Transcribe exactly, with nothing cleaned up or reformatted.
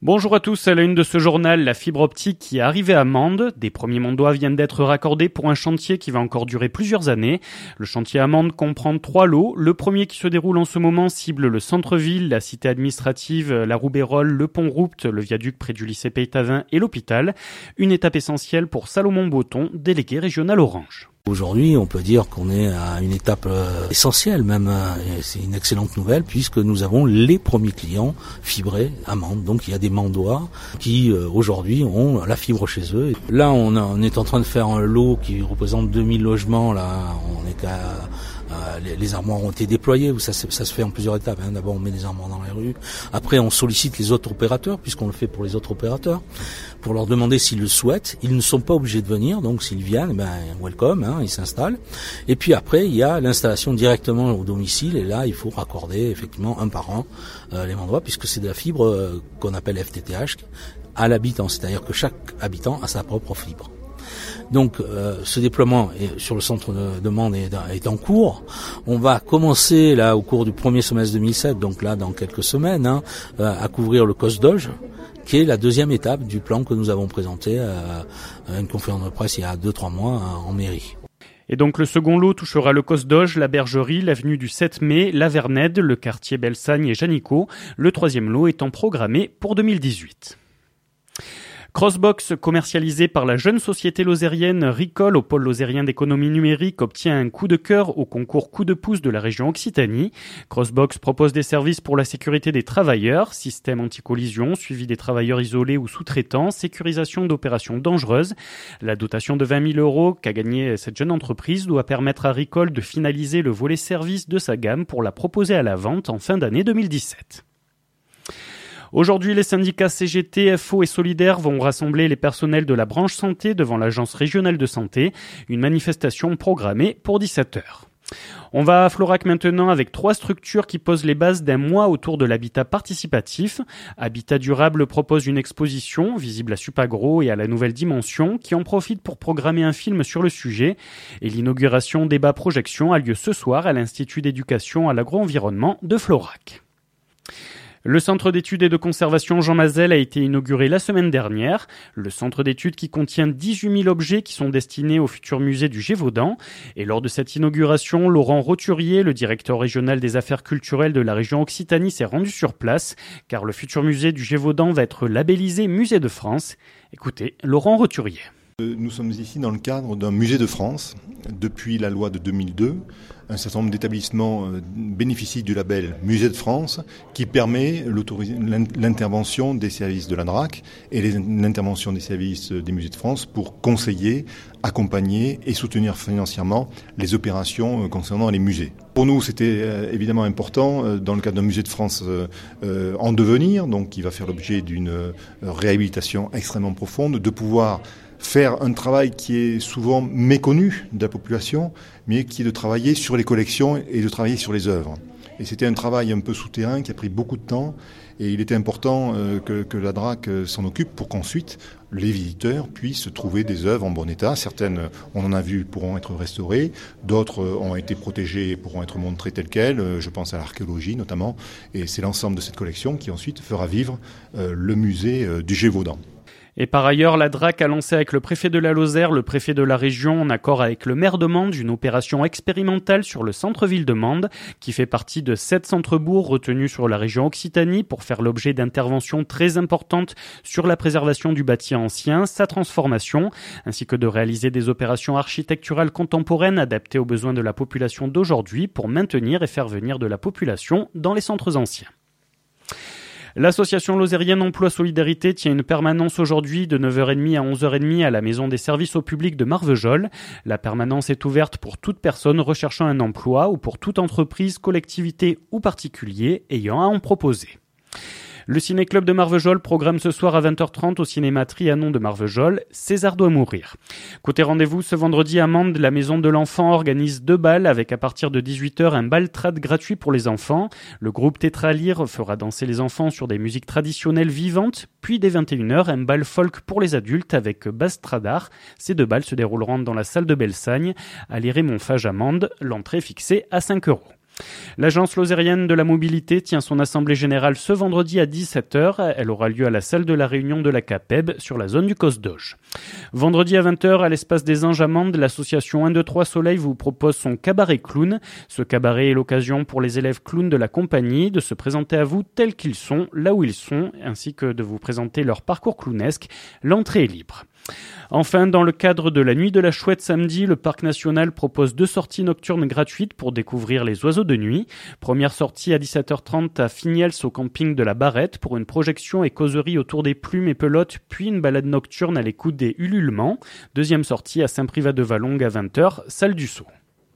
Bonjour à tous, à la une de ce journal, la fibre optique qui est arrivée à Mende. Des premiers Mondois viennent d'être raccordés pour un chantier qui va encore durer plusieurs années. Le chantier à Mende comprend trois lots. Le premier qui se déroule en ce moment cible le centre-ville, la cité administrative, la Roubérolle, le pont Roupt, le viaduc près du lycée Peytavin et l'hôpital. Une étape essentielle pour Salomon Botton, délégué régional Orange. Aujourd'hui, on peut dire qu'on est à une étape euh, essentielle même, euh, et c'est une excellente nouvelle puisque nous avons les premiers clients fibrés à Mende. Donc il y a des Mendois qui euh, aujourd'hui ont la fibre chez eux. Là, on, a, on est en train de faire un lot qui représente deux mille logements. Là, on est qu'à Euh, les, les armoires ont été déployées, ça, ça se fait en plusieurs étapes. Hein. D'abord, on met des armoires dans les rues. Après, on sollicite les autres opérateurs, puisqu'on le fait pour les autres opérateurs, pour leur demander s'ils le souhaitent. Ils ne sont pas obligés de venir, donc s'ils viennent, ben welcome, hein, ils s'installent. Et puis après, il y a l'installation directement au domicile, et là, il faut raccorder effectivement un par an euh, les Mendois, puisque c'est de la fibre euh, qu'on appelle F T T H à l'habitant, c'est-à-dire que chaque habitant a sa propre fibre. Donc euh, ce déploiement est, sur le centre de, de Mende est, est en cours. On va commencer là au cours du premier semestre deux mille sept, donc là dans quelques semaines, hein, euh, à couvrir le COSDOGE, qui est la deuxième étape du plan que nous avons présenté euh, à une conférence de presse il y a deux trois mois euh, en mairie. Et donc le second lot touchera le COSDOGE, la Bergerie, l'avenue du sept mai, la Vernède, le quartier Belsagne et Janico. Le troisième lot étant programmé pour deux mille dix-huit. Crossbox, commercialisé par la jeune société lozérienne Ricol au pôle lozérien d'économie numérique, obtient un coup de cœur au concours coup de pouce de la région Occitanie. Crossbox propose des services pour la sécurité des travailleurs, système anti-collision, suivi des travailleurs isolés ou sous-traitants, sécurisation d'opérations dangereuses. La dotation de vingt mille euros qu'a gagnée cette jeune entreprise doit permettre à Ricol de finaliser le volet service de sa gamme pour la proposer à la vente en fin d'année deux mille dix-sept. Aujourd'hui, les syndicats C G T, F O et Solidaires vont rassembler les personnels de la branche santé devant l'agence régionale de santé. Une manifestation programmée pour dix-sept heures. On va à Florac maintenant avec trois structures qui posent les bases d'un mois autour de l'habitat participatif. Habitat Durable propose une exposition visible à Supagro et à la Nouvelle Dimension qui en profite pour programmer un film sur le sujet. Et l'inauguration débat projection a lieu ce soir à l'Institut d'éducation à l'agro-environnement de Florac. Le centre d'études et de conservation Jean Mazel a été inauguré la semaine dernière. Le centre d'études qui contient dix-huit mille objets qui sont destinés au futur musée du Gévaudan. Et lors de cette inauguration, Laurent Roturier, le directeur régional des affaires culturelles de la région Occitanie, s'est rendu sur place, car le futur musée du Gévaudan va être labellisé Musée de France. Écoutez, Laurent Roturier. Nous sommes ici dans le cadre d'un musée de France. Depuis la loi de deux mille deux, un certain nombre d'établissements bénéficient du label Musée de France qui permet l'intervention des services de la D R A C et l'intervention des services des musées de France pour conseiller, accompagner et soutenir financièrement les opérations concernant les musées. Pour nous, c'était évidemment important, dans le cadre d'un musée de France en devenir, donc qui va faire l'objet d'une réhabilitation extrêmement profonde, de pouvoir faire un travail qui est souvent méconnu de la population, mais qui est de travailler sur les collections et de travailler sur les œuvres. Et c'était un travail un peu souterrain qui a pris beaucoup de temps, et il était important euh, que, que la D R A C s'en occupe pour qu'ensuite les visiteurs puissent trouver des œuvres en bon état. Certaines, on en a vu, pourront être restaurées, d'autres ont été protégées et pourront être montrées telles quelles. Je pense à l'archéologie notamment, et c'est l'ensemble de cette collection qui ensuite fera vivre euh, le musée euh, du Gévaudan. Et par ailleurs, la D R A C a lancé avec le préfet de la Lozère, le préfet de la région, en accord avec le maire de Mende, une opération expérimentale sur le centre-ville de Mende, qui fait partie de sept centres-bourgs retenus sur la région Occitanie pour faire l'objet d'interventions très importantes sur la préservation du bâti ancien, sa transformation, ainsi que de réaliser des opérations architecturales contemporaines adaptées aux besoins de la population d'aujourd'hui pour maintenir et faire venir de la population dans les centres anciens. L'association lozérienne Emploi Solidarité tient une permanence aujourd'hui de neuf heures trente à onze heures trente à la maison des services au public de Marvejols. La permanence est ouverte pour toute personne recherchant un emploi ou pour toute entreprise, collectivité ou particulier ayant à en proposer. Le ciné-club de Marvejols programme ce soir à vingt heures trente au cinéma Trianon de Marvejols, César doit mourir. Côté rendez-vous, ce vendredi à Mende, la Maison de l'Enfant organise deux bals avec à partir de dix-huit heures un bal trad gratuit pour les enfants. Le groupe Tétralire fera danser les enfants sur des musiques traditionnelles vivantes, puis dès vingt et une heures un bal folk pour les adultes avec Bastradar. Ces deux bals se dérouleront dans la salle de Belsagne, à l'Iré Montfage à Mende, l'entrée fixée à cinq euros. L'Agence lozérienne de la mobilité tient son assemblée générale ce vendredi à dix-sept heures. Elle aura lieu à la salle de la réunion de la CAPEB sur la zone du Cos d'Auge. Vendredi à vingt heures, à l'espace des Anges Amandes, l'association un deux trois Soleil vous propose son cabaret clown. Ce cabaret est l'occasion pour les élèves clowns de la compagnie de se présenter à vous tels qu'ils sont, là où ils sont, ainsi que de vous présenter leur parcours clownesque. L'entrée est libre. Enfin, dans le cadre de la Nuit de la Chouette samedi, le Parc National propose deux sorties nocturnes gratuites pour découvrir les oiseaux de nuit. Première sortie à dix-sept heures trente à Finiels au camping de la Barrette pour une projection et causerie autour des plumes et pelotes, puis une balade nocturne à l'écoute des ululements. Deuxième sortie à Saint-Privat-de-Vallongue à vingt heures, salle du Sceau.